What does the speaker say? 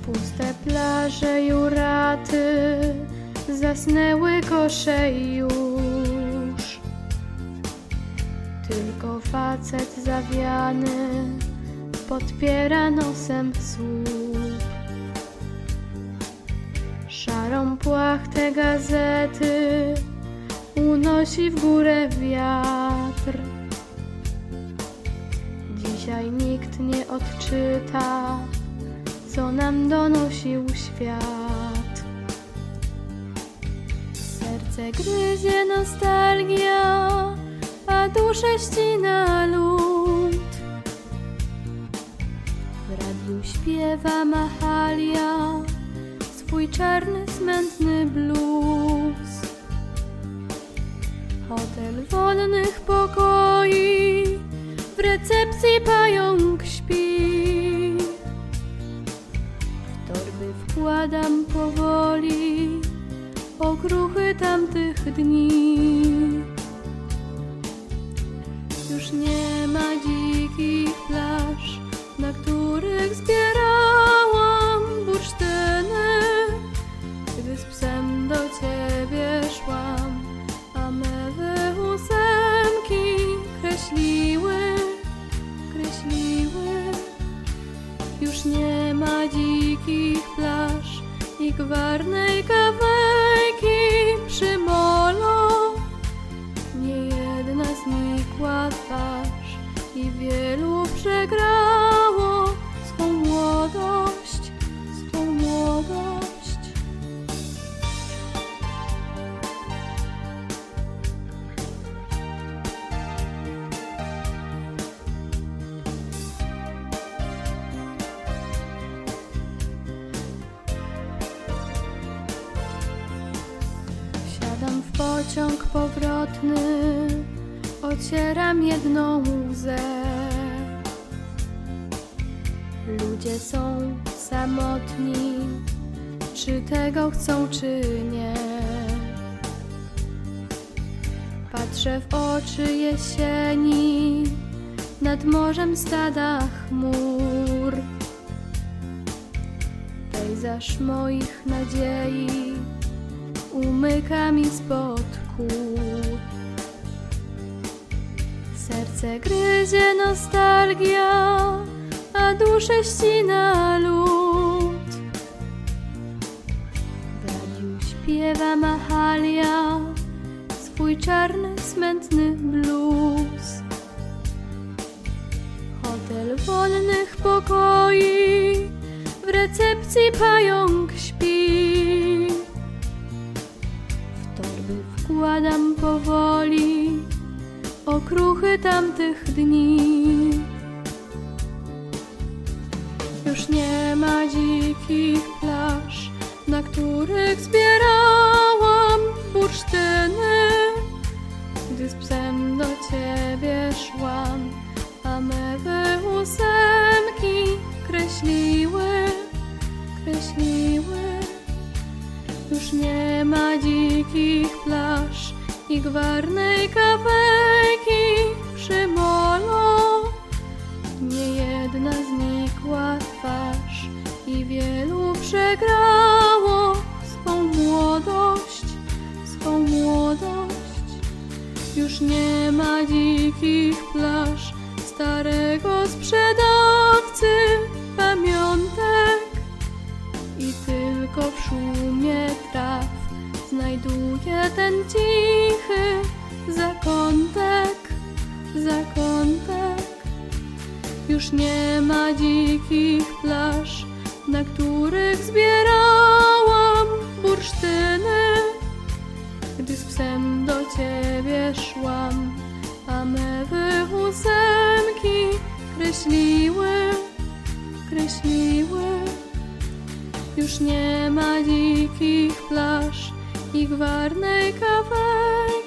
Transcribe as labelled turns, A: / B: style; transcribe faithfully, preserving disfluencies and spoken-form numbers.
A: Puste plaże Juraty, zasnęły kosze już. Tylko facet zawiany podpiera nosem słup. Szarą płachtę gazety unosi w górę wiatr. Dzisiaj nikt nie odczyta, co nam donosił świat. Serce gryzie nostalgia, a duszę ścina lód. W radiu śpiewa Mahalia swój czarny, smętny blues. Hotel wolnych pokoi, w recepcji pająk śpi. W torby wkładam powoli okruchy tamtych dni. Już nie ma dzikich plaż, na których zbierałam bursztyny. Gdy z psem do ciebie szłam, a mewy ósemki kreśliły, kreśliły. Już nie ma dzikich plaż i gwarnej kawejki przy molo. Niejedna znikła twarz i wielu przegrało swą młodość, swą młodość. Wsiadam w pociąg powrotny, ocieram jedną łzę. Ludzie są samotni, czy tego chcą, czy nie. Patrzę w oczy jesieni, nad morzem stada chmur. Pejzaż moich nadziei umyka mi spod kół. Serce gryzie nostalgia, a duszę ścina lód. W radiu śpiewa Mahalia swój czarny, smętny blues. Hotel wolnych pokoi, w recepcji pająk śpi. W torby wkładam powoli okruchy tamtych dni. Już nie ma dzikich plaż, na których zbierałam bursztyny. Gdy z psem do ciebie szłam, a mewy ósemki kreśliły, kreśliły. Już nie ma dzikich plaż i gwarnej kawejki przy molo. Niejedna znikła twarz i wielu przegrało swą młodość, swą młodość. Już nie ma dzikich plaż, starego sprzedawcy pamiątek. I tylko w szumie traw znajduję ten cichy zakątek, zakątek. Już nie ma dzikich plaż, na których zbierałam bursztyny. Gdy z psem do ciebie szłam, a mewy ósemki kreśliły, kreśliły. Już nie ma dzikich plaż i gwarnej kawejki